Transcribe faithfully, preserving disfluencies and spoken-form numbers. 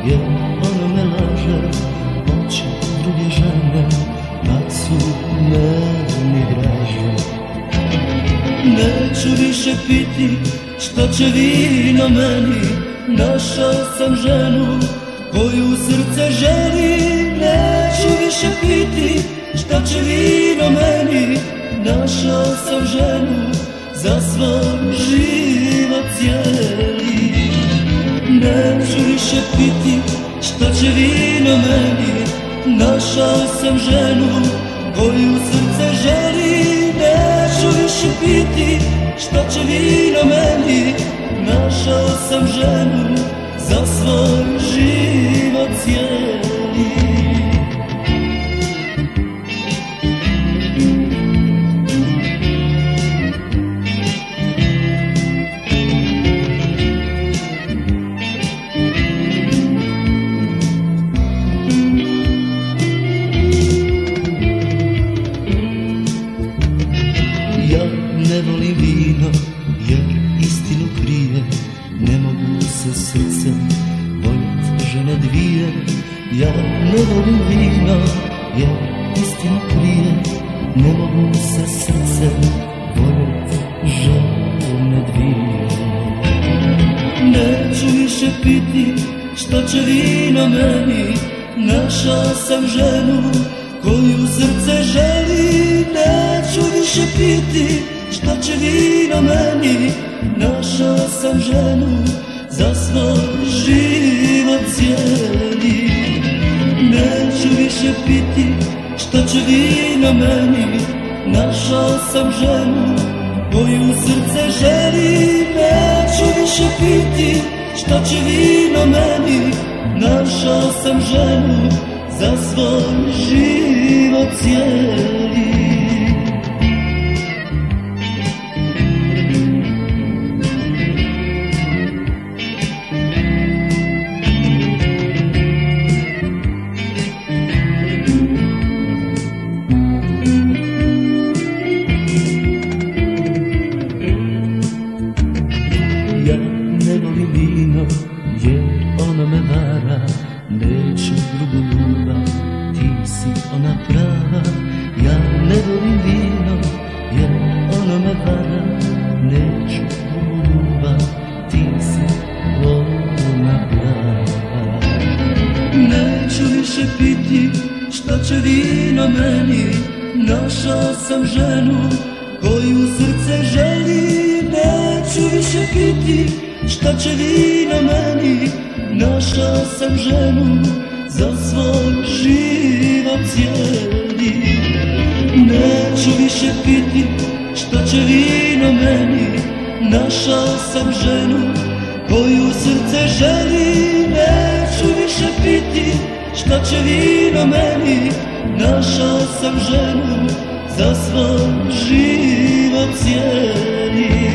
jer ona me laže, hoće druge žene, kad su meni draže. Neću više piti, što će vino meni, našao sam ženu koju srce želi. Neću više piti, što će vino meni, našao sam ženu za svoj život cijeli. Neću više piti, što će vino meni, našao sam ženu koju srce želi. Neću više piti, što će vino meni, našao sam ženu za svoj život cijeli. Ja ne volim vino, jer istinu krije, ne mogu se srcem voljit žene dvije. Ja ne volim vino, jer istinu krije, ne mogu se srcem voljit žene dvije. Neću više piti, što će vino meni, našao sam ženu koju srce želi. Neću više piti, što će vino meni, našao sam ženu za svoj život cijeli. Neću više piti, što će vino meni, našao sam ženu koju srce želi. Neću više piti, što će vino meni, našao sam ženu za svoj život cijeli. Ja ne volim vino, jer ono me vara, neću drugu ljubav, ti si ona prava. Ja ne volim vino, jer ono me vara, neću drugu ljubav, ti si ona prava. Neću više piti, što će vino meni, našao sam ženu koju srce želi. Neću više piti, što će vino meni, našao sam ženu za svoj život cijeli. Neću više piti, što će vino meni, našao sam ženu koju srce želi. Neću više piti, što će vino meni, našao sam ženu za svoj život cijeli.